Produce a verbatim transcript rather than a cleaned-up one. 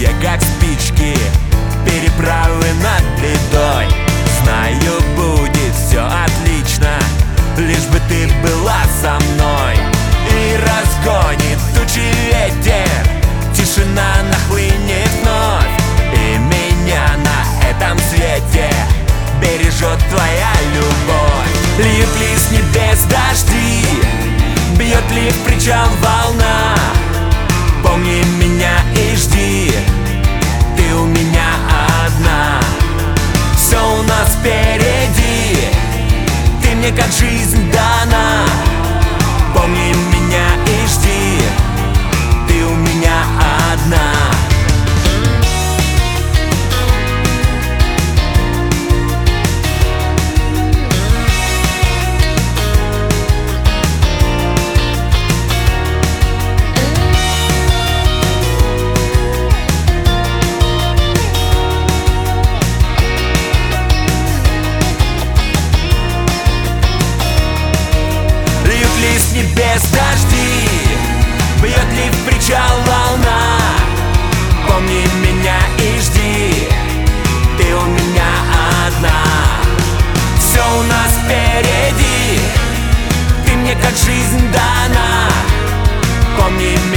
сухие, как спички, переправы над бедой. Знаю, будет все отлично, лишь бы ты была со мной. И разгонит тучи ветер, тишина нахлынет вновь, и меня на этом свете бережет твоя любовь. Льют ли с небес дожди, бьет ли в причал волна, помни меня и жди, ты у меня одна. Все у нас впереди, ты мне как жизнь дана, помни меня и жди, ты у меня одна. С небес дожди, бьет ли в причал волна, помни меня и жди, ты у меня одна. Все у нас впереди, ты мне как жизнь дана, помни меня.